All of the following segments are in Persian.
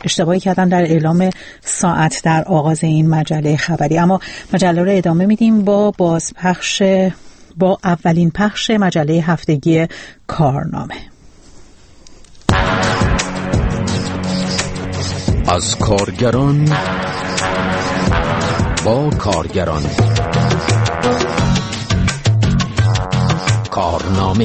اشتباهی کردم در اعلام ساعت در آغاز این مجله خبری. اما مجله رو ادامه میدیم با اولین پخش مجله هفتگی کارنامه. از کارگران با کارگران. کارنامه.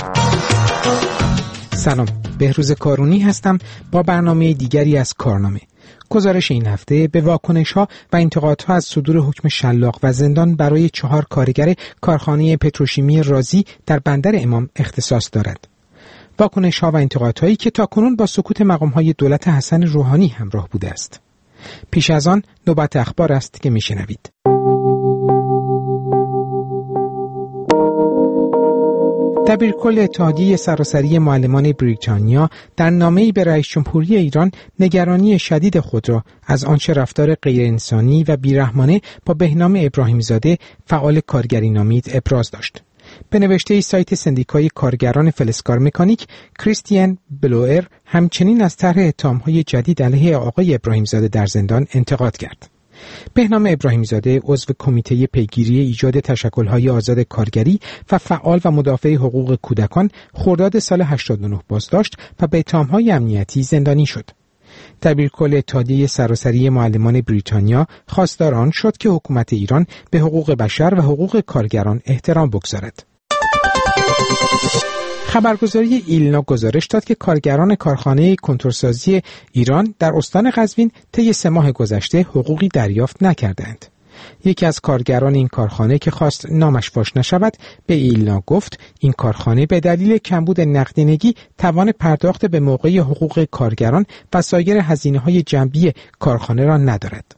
سلام، بهروز کارونی هستم با برنامه دیگری از کارنامه. گزارش این هفته به واکنش‌ها و انتقادها از صدور حکم شلاق و زندان برای 4 کارگر کارخانه پتروشیمی رازی در بندر امام اختصاص دارد. واکنش‌ها و انتقادهایی که تاکنون با سکوت مقام‌های دولت حسن روحانی همراه بوده است. پیش از آن نوبت اخبار است که میشنوید. دبیرکل اتحادیه سراسری معلمان بریتانیا در نامه‌ای به رئیس جمهوری ایران نگرانی شدید خود را از آنچه رفتار غیرانسانی و بیرحمانه با بهنام ابراهیمزاده فعال کارگری نامید ابراز داشت. به نوشته سایت سندیکای کارگران فلزکار مکانیک، کریستیان بلوئر همچنین از طرح اتهام‌های جدید علیه آقای ابراهیمزاده در زندان انتقاد کرد. بهنام ابراهیمزاده عضو کمیته پیگیری ایجاد تشکل‌های آزاد کارگری و فعال و مدافع حقوق کودکان خرداد سال 89 بازداشت و به اتهام‌های امنیتی زندانی شد. دبیرکل اتحادیه سراسری معلمان بریتانیا خواستار آن شد که حکومت ایران به حقوق بشر و حقوق کارگران احترام بگذارد. خبرگزاری ایلنا گزارش داد که کارگران کارخانه کنتورسازی ایران در استان قزوین طی 3 ماه گذشته حقوقی دریافت نکردند. یکی از کارگران این کارخانه که خواست نامش فاش نشود به ایلنا گفت این کارخانه به دلیل کمبود نقدینگی توان پرداخت به موقع حقوق کارگران و سایر هزینه‌های جنبی کارخانه را ندارد.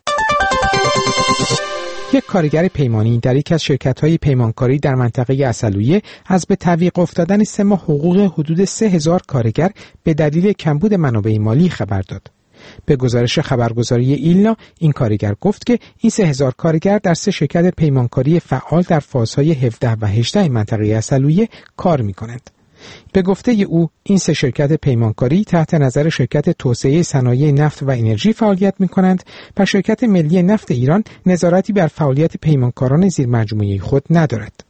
یک کارگر پیمانی در یک از شرکت‌های پیمانکاری در منطقه عسلویه از به تعویق افتادن 3 ماه حقوق حدود 3000 کارگر به دلیل کمبود منابع مالی خبر داد. به گزارش خبرگزاری ایلنا این کارگر گفت که این 3000 کارگر در 3 شرکت پیمانکاری فعال در فازهای 17 و 18 منطقه عسلویه کار می‌کنند. به گفته او این 3 شرکت پیمانکاری تحت نظر شرکت توسعه صنایع نفت و انرژی فعالیت می‌کنند و شرکت ملی نفت ایران نظارتی بر فعالیت پیمانکاران زیر مجموعه خود ندارد.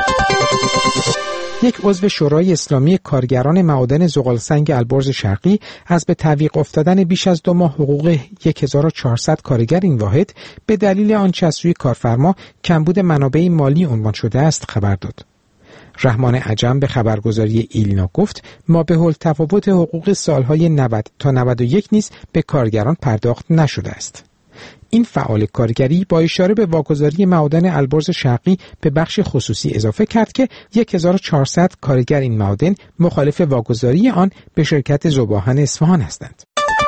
یک عضو شورای اسلامی کارگران معادن زغالسنگ البرز شرقی از به تعویق افتادن بیش از 2 ماه حقوق 1400 کارگر این واحد به دلیل آنچه از سوی کارفرما کمبود منابع مالی عنوان شده است خبر داد. رحمان عجم به خبرگزاری ایلنا گفت ما به التفاوت حقوق سالهای 90 تا 91 نیز به کارگران پرداخت نشده است. این فعال کارگری با اشاره به واگذاری معادن البرز شرقی به بخش خصوصی اضافه کرد که 1400 کارگر این معادن مخالف واگذاری آن به شرکت ذوب‌آهن اصفهان هستند.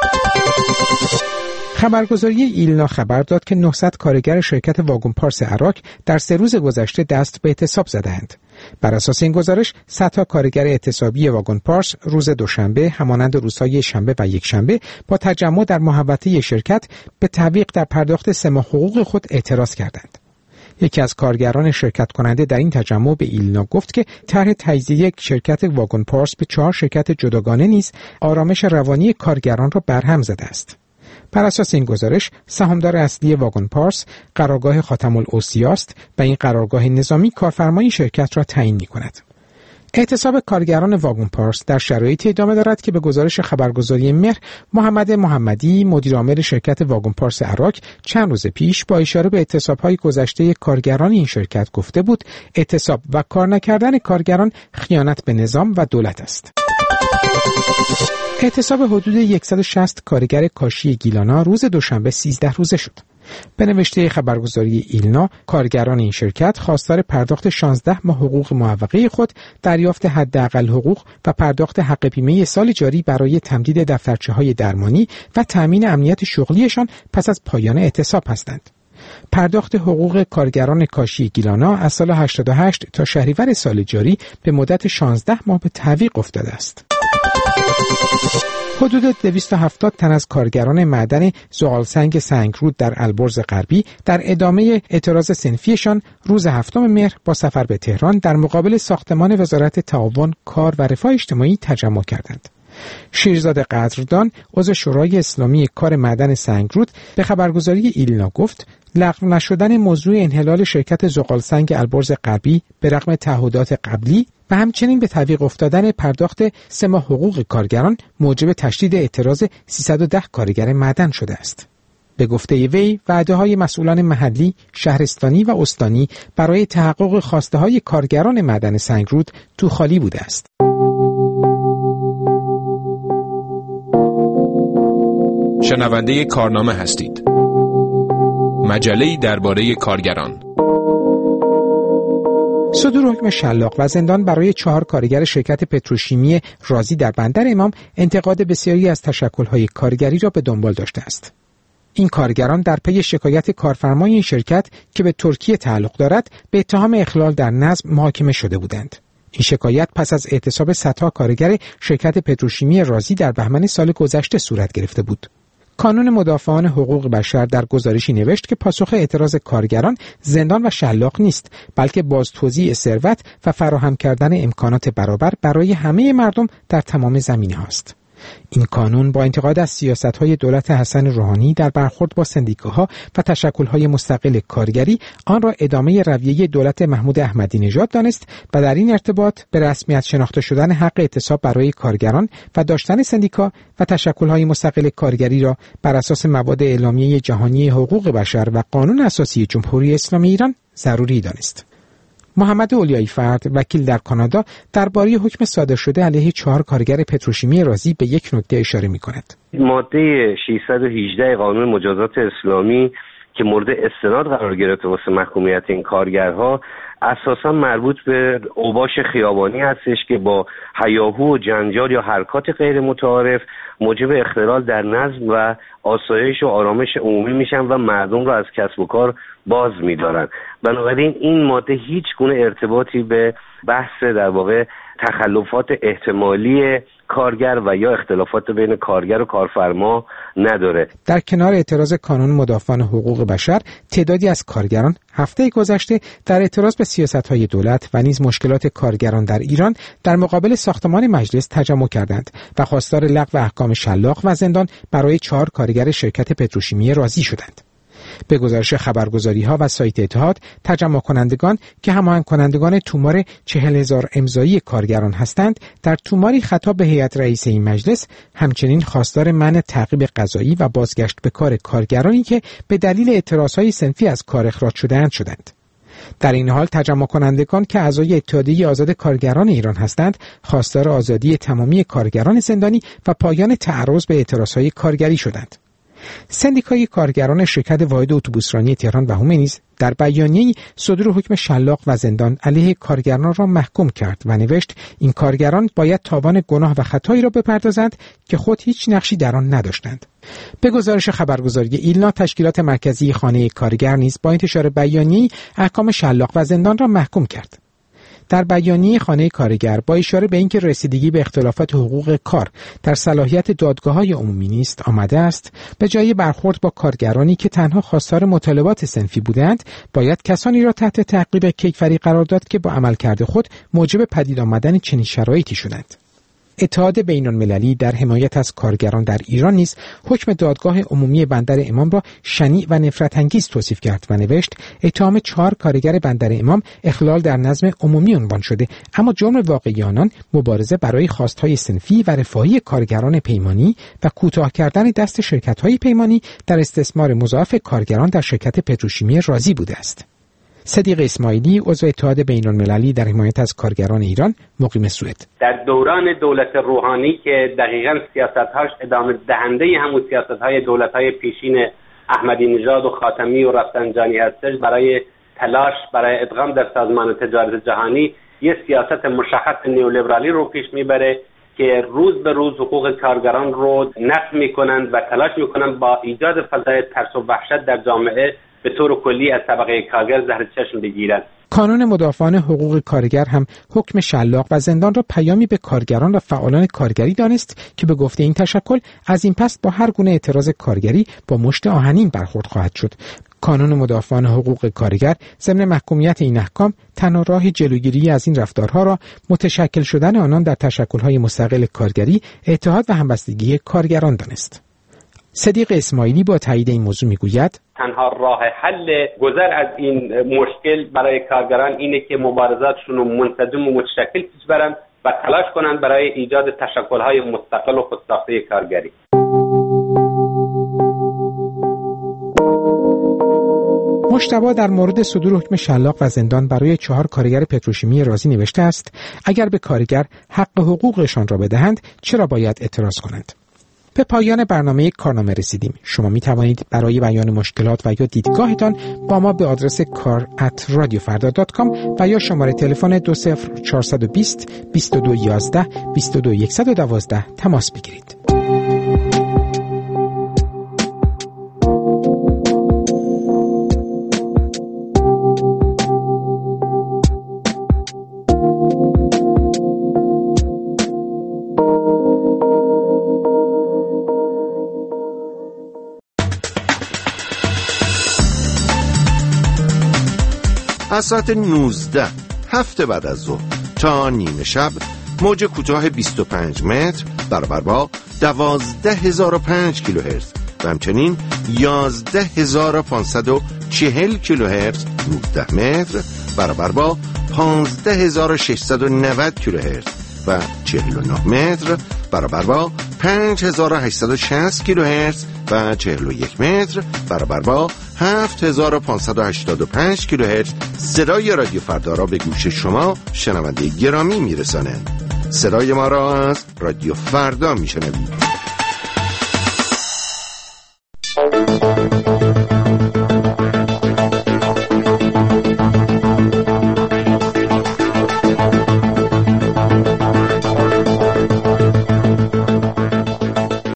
خبرگزاری ایلنا خبر داد که 900 کارگر شرکت واگن پارس عراق در 3 روز گذشته دست به اعتصاب زدند. بر اساس این گزارش 100 تا کارگر اعتصابی واگن پارس روز دوشنبه همانند روزهای شنبه و یکشنبه با تجمع در محوطه شرکت به تعویق در پرداخت 3 ماه حقوق خود اعتراض کردند. یکی از کارگران شرکت کننده در این تجمع به ایلنا گفت که طرح تجزیه یک شرکت واگن پارس به 4 شرکت جداگانه نیز آرامش روانی کارگران را برهم زده است. بر اساس این گزارش سهامدار اصلی واگن پارس قرارگاه خاتم الاوصیا است و این قرارگاه نظامی کارفرمای شرکت را تعیین می‌کند. اعتصاب کارگران واگن پارس در شرایطی ادامه دارد که به گزارش خبرگزاری مهر محمد محمدی مدیرعامل شرکت واگن پارس عراق چند روز پیش با اشاره به اعتصاب‌های گذشته کارگران این شرکت گفته بود اعتصاب و کار نکردن کارگران خیانت به نظام و دولت است. اعتصاب حدود 160 کارگر کاشی گیلانا روز دوشنبه 13 روزه شد. به نوشته خبرگزاری ایلنا، کارگران این شرکت خواستار پرداخت 16 ماه حقوق معوقه خود، دریافت حداقل حقوق و پرداخت حق بیمه سال جاری برای تمدید دفترچه‌های درمانی و تأمین امنیت شغلیشان پس از پایان اعتصاب هستند. پرداخت حقوق کارگران کاشی گیلانا از سال 88 تا شهریور سال جاری به مدت 16 ماه به تعویق افتاده است. حدود 270 تن از کارگران معدن زغالسنگ سنگرود در البرز غربی در ادامه اعتراض صنفیشان روز 7 مهر با سفر به تهران در مقابل ساختمان وزارت تعاون، کار و رفاه اجتماعی تجمع کردند. شیرزاد قدردان عضو شورای اسلامی کار معدن سنگرود به خبرگزاری ایلنا گفت لغو نشدن موضوع انحلال شرکت زغالسنگ البرز غربی به رغم تعهدات قبلی و همچنین به تعویق افتادن پرداخت 3 ماه حقوق کارگران موجب تشدید اعتراض 310 کارگر معدن شده است. به گفته وی وعده‌های مسئولان محلی، شهرستانی و استانی برای تحقق خواسته‌های کارگران معدن سنگرود تو خالی بوده است. شنونده کارنامه هستید. مجله‌ای درباره کارگران. صدور حکم شلاق و زندان برای 4 کارگر شرکت پتروشیمی رازی در بندر امام انتقاد بسیاری از تشکل‌های کارگری را به دنبال داشته است. این کارگران در پی شکایت کارفرمای این شرکت که به ترکیه تعلق دارد به اتهام اخلال در نظم محاکمه شده بودند. این شکایت پس از اعتصاب صدها کارگر شرکت پتروشیمی رازی در بهمن سال گذشته صورت گرفته بود. کانون مدافعان حقوق بشر در گزارشی نوشت که پاسخ اعتراض کارگران زندان و شلاق نیست، بلکه بازتوزیع ثروت و فراهم کردن امکانات برابر برای همه مردم در تمام زمینه‌ها است. این کانون با انتقاد از سیاست‌های دولت حسن روحانی در برخورد با سندیکاها و تشکل‌های مستقل کارگری آن را ادامه رویه دولت محمود احمدی نژاد دانست و در این ارتباط به رسمیت شناخته شدن حق اعتصاب برای کارگران و داشتن سندیکا و تشکل‌های مستقل کارگری را بر اساس مواد اعلامیه جهانی حقوق بشر و قانون اساسی جمهوری اسلامی ایران ضروری دانست. محمد اولیایی فرد وکیل در کانادا درباره حکم صادر شده علیه 4 کارگر پتروشیمی رازی به یک نکته اشاره می‌کند. ماده 618 قانون مجازات اسلامی که مورد استناد قرار گرفته واسه محکومیت این کارگرها اساسا مربوط به اوباش خیابانی هستش که با هیاهو و جنجال یا حرکات غیر متعارف موجب اختلال در نظم و آسایش و آرامش عمومی میشن و مردم را از کسب و کار باز می‌دارن. بنابراین این ماده هیچ گونه ارتباطی به بحث در واقع تخلفات احتمالی کارگر و یا اختلافات بین کارگر و کارفرما نداره. در کنار اعتراض کانون مدافعان حقوق بشر، تعدادی از کارگران هفته گذشته در اعتراض به سیاست‌های دولت و نیز مشکلات کارگران در ایران در مقابل ساختمان مجلس تجمع کردند و خواستار لغو احکام شلاق و زندان برای 4 کارگر شرکت پتروشیمی رازی شدند. به گزارش خبرگزاری‌ها و سایت اتحاد، تجمع کنندگان که هماهنگ کنندگان تومار 40,000 امضایی کارگران هستند، در توماری خطاب به هیئت رئیسه این مجلس همچنین خواستار منع تعقیب قضایی و بازگشت به کار کارگرانی که به دلیل اعتراضهای صنفی از کار اخراج شدند. در این حال تجمع کنندگان که اعضای اتحادیه آزاد کارگران ایران هستند، خواستار آزادی تمامی کارگران زندانی و پایان تعرض به اعتراضهای کارگری شدند. سندیکای کارگران شرکت واحد اتوبوسرانی تهران و هومه نیز در بیانیه‌ای صدور حکم شلاق و زندان علیه کارگران را محکوم کرد و نوشت این کارگران باید تاوان گناه و خطایی را بپردازند که خود هیچ نقشی در آن نداشتند. به گزارش خبرگزاری ایلنا، تشکیلات مرکزی خانه کارگر نیز با انتشار بیانیه‌ای احکام شلاق و زندان را محکوم کرد. در بیانیه خانه کارگر با اشاره به اینکه رسیدگی به اختلافات حقوق کار در صلاحیت دادگاه‌های عمومی نیست آمده است، به جای برخورد با کارگرانی که تنها خواستار مطالبات صنفی بودند، باید کسانی را تحت تعقیب کیفری قرار داد که با عملکرد خود موجب پدید آمدن چنین شرایطی شدند. اتحاد بین‌المللی در حمایت از کارگران در ایران نیز حکم دادگاه عمومی بندر امام را شنیع و نفرت انگیز توصیف کرد و نوشت اتهام 4 کارگر بندر امام اخلال در نظم عمومی عنوان شده، اما جرم واقعی آنان مبارزه برای خواستهای صنفی و رفاهی کارگران پیمانی و کوتاه کردن دست شرکت‌های پیمانی در استثمار مضاعف کارگران در شرکت پتروشیمی رازی بوده است. صدیق اسماعیلی عضو اتحاد بین‌المللی در حمایت از کارگران ایران مقیم سوئد: در دوران دولت روحانی که دقیقاً سیاست‌هاش ادامه دهنده همون سیاست‌های دولت‌های پیشین احمدی نژاد و خاتمی و رفسنجانی هستش، برای تلاش برای ادغام در سازمان تجارت جهانی یه سیاست مشخص نیولیبرالی رو پیش میبره که روز به روز حقوق کارگران رو نقض میکنند و تلاش میکنند با ایجاد فضای ترس و وحشت در جامعه به طور کلی از طبقه کارگر زهر چشم بگیرند. کانون مدافعان حقوق کارگر هم حکم شلاق و زندان را پیامی به کارگران و فعالان کارگری دانست که به گفته این تشکل از این پس با هر گونه اعتراض کارگری با مشت آهنین برخورد خواهد شد. کانون مدافعان حقوق کارگر ضمن محکومیت این احکام تنها راه جلوگیری از این رفتارها را متشکل شدن آنان در تشکل‌های مستقل کارگری، اتحاد و همبستگی کارگران دانست. صدیق اسماعیلی با تایید این موضوع میگوید تنها راه حل گذر از این مشکل برای کارگران اینه که مبارزاتشون رو منتظم و متشکل پیش برن و تلاش کنند برای ایجاد تشکل‌های مستقل و خودساخته کارگری. مجتبی در مورد صدور حکم شلاق و زندان برای 4 کارگر پتروشیمی رازی نوشته است اگر به کارگر حق حقوقشان را بدهند چرا باید اعتراض کنند؟ به پایان برنامه کارنامه رسیدیم. شما می توانید برای بیان مشکلات و یا دیدگاهتان با ما به آدرس kar@radiofarda.com و یا شماره تلفن 20420 2211 22112 تماس بگیرید. از ساعت 19 هفته بعد از ظهر تا نیمه شب موج کوتاه 25 متر برابر با 12005 کیلوهرتز و همچنین 11540 کیلوهرتز 19 متر برابر با 15690 کیلوهرتز و 49 متر برابر با 5860 کیلوهرتز و 41 متر برابر با 7585 کیلوهرتز صدای رادیو فردا را به گوش شما شنونده گرامی میرسانند. صدای ما را از رادیو فردا میشنوید.